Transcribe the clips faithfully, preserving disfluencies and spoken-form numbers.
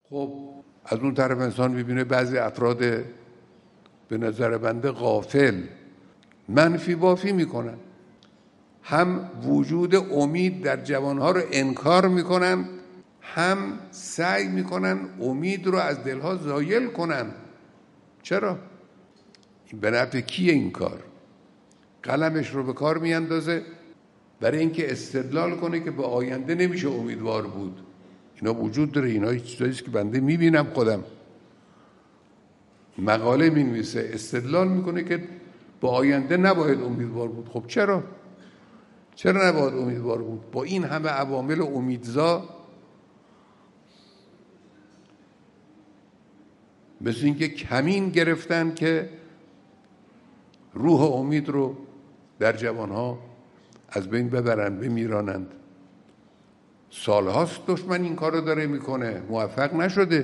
خب از اون طرف انسان میبینه بعضی افراد به نظر بنده غافل منفی بافی میکنن، هم وجود امید در جوانها رو انکار میکنن، هم سعی میکنن امید رو از دلها زایل کنن. چرا؟ این به نفع کیه این کار؟ قلمش رو به کار میاندازه برای اینکه استدلال کنه که به آینده نمیشه امیدوار بود. اینا وجود داره، اینا چیزاییست که بنده میبینم خودم. مقاله مینویسه، استدلال میکنه که با آینده نباید امیدوار بود. خب چرا؟ چرا نباید امیدوار بود؟ با این همه عوامل امیدزا، مثل اینکه کمین گرفتن که روح امید رو در جوانها از بین ببرن، بمیرانند. سالهاست دشمن این کار رو داره میکنه، موفق نشده.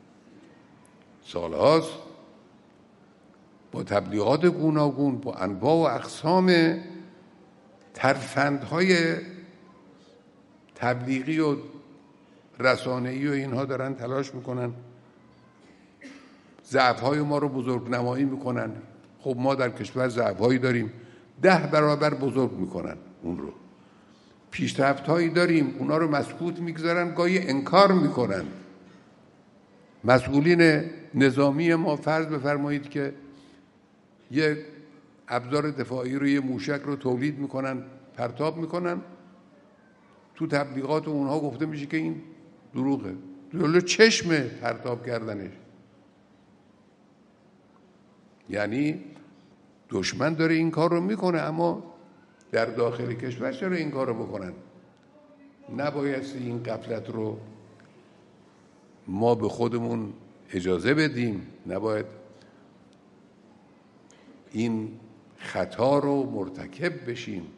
سالهاست با تبلیغات گوناگون، با انواع و اقسام ترفندهای تبلیغی و رسانه‌ای و اینها دارن تلاش میکنن ضعف‌های ما رو بزرگ نمایی میکنن. خب ما در کشور ضعف‌هایی داریم، ده برابر بزرگ میکنن اون رو. پیشرفت‌هایی داریم، اونا رو مسکوت میگذارن، گاهی انکار میکنن. مسئولین نظامی ما فرض بفرمایید که یک ابزار دفاعی رو، یه موشک رو تولید میکنن، پرتاب میکنن، تو تبلیغات اونها گفته میشه که این دروغه، جلو چشم پرتاب کردنش. یعنی دشمن داره این کار رو میکنه، اما در داخل کشور چرا این کار رو بکنن؟ نبایستی این غفلت رو ما به خودمون اجازه بدیم، نباید این خطا رو مرتکب بشیم.